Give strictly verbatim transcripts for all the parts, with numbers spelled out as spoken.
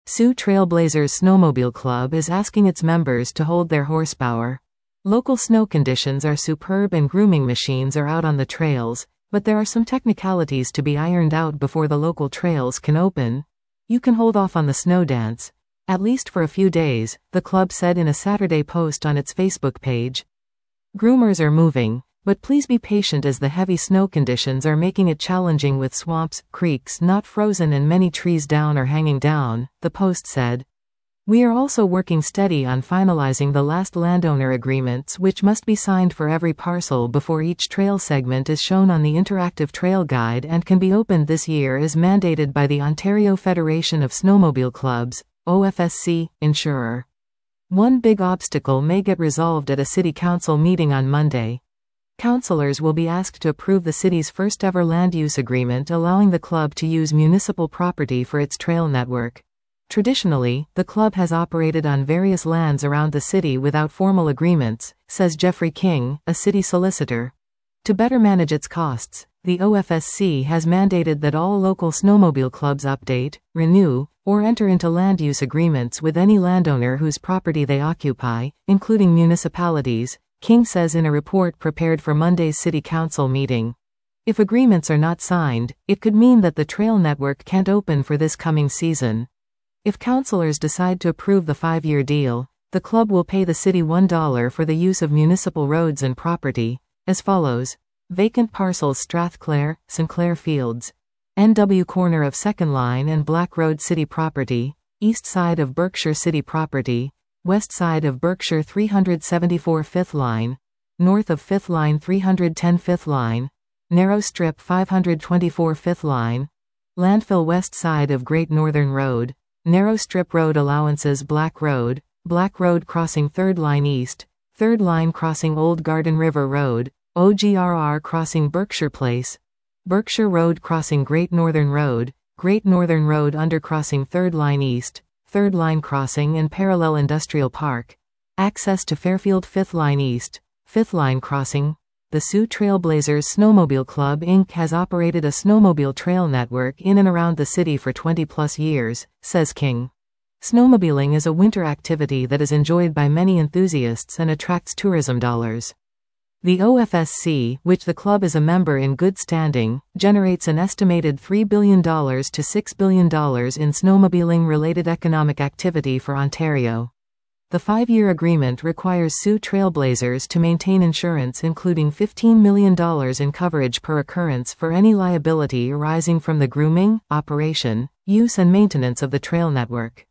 Sioux Trailblazers Snowmobile Club is asking its members to hold their horsepower. Local snow conditions are superb and grooming machines are out on the trails, but there are some technicalities to be ironed out before the local trails can open. You can hold off on the snow dance, at least for a few days, the club said in a Saturday post on its Facebook page. Groomers are moving, but please be patient as the heavy snow conditions are making it challenging with swamps, creeks not frozen and many trees down or hanging down, the post said. We are also working steady on finalizing the last landowner agreements which must be signed for every parcel before each trail segment is shown on the interactive trail guide and can be opened this year as mandated by the Ontario Federation of Snowmobile Clubs, O F S C, insurer. One big obstacle may get resolved at a city council meeting on Monday. Councillors will be asked to approve the city's first ever land use agreement allowing the club to use municipal property for its trail network. Traditionally, the club has operated on various lands around the city without formal agreements, says Jeffrey King, a city solicitor. To better manage its costs, the O F S C has mandated that all local snowmobile clubs update, renew, or enter into land use agreements with any landowner whose property they occupy, including municipalities, King says in a report prepared for Monday's City Council meeting. If agreements are not signed, it could mean that the trail network can't open for this coming season. If councillors decide to approve the five-year deal, the club will pay the city one dollar for the use of municipal roads and property, as follows. Vacant parcels Strathclair, Sinclair Fields. N W corner of Second Line and Black Road City property, east side of Berkshire City property, west side of Berkshire three seventy-four Fifth Line, north of Fifth Line three ten Fifth Line, narrow strip five twenty-four Fifth Line, landfill west side of Great Northern Road, narrow strip road allowances Black Road, Black Road crossing Third Line East, Third Line crossing Old Garden River Road, O G R R crossing Berkshire Place, Berkshire Road crossing Great Northern Road, Great Northern Road undercrossing Third Line East, Third Line Crossing and Parallel Industrial Park. Access to Fairfield Fifth Line East, Fifth Line Crossing. The Sioux Trailblazers Snowmobile Club Incorporated has operated a snowmobile trail network in and around the city for twenty plus years, says King. Snowmobiling is a winter activity that is enjoyed by many enthusiasts and attracts tourism dollars. The O F S C, which the club is a member in good standing, generates an estimated three billion dollars to six billion dollars in snowmobiling-related economic activity for Ontario. The five-year agreement requires Sioux Trailblazers to maintain insurance including fifteen million dollars in coverage per occurrence for any liability arising from the grooming, operation, use and maintenance of the trail network.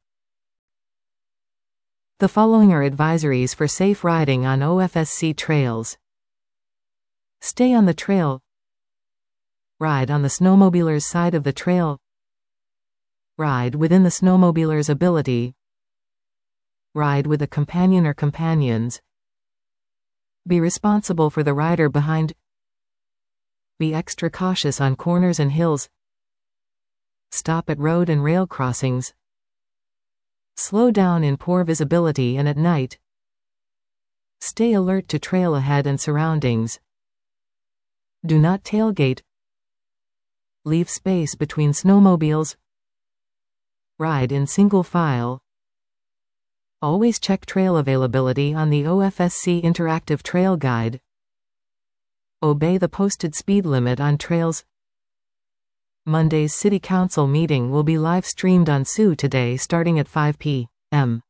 The following are advisories for safe riding on O F S C trails. Stay on the trail. Ride on the snowmobiler's side of the trail. Ride within the snowmobiler's ability. Ride with a companion or companions. Be responsible for the rider behind. Be extra cautious on corners and hills. Stop at road and rail crossings. Slow down in poor visibility and at night. Stay alert to trail ahead and surroundings. Do not tailgate. Leave space between snowmobiles. Ride in single file. Always check trail availability on the O F S C Interactive Trail Guide. Obey the posted speed limit on trails. Monday's City Council meeting will be live streamed on Sioux Today starting at five p m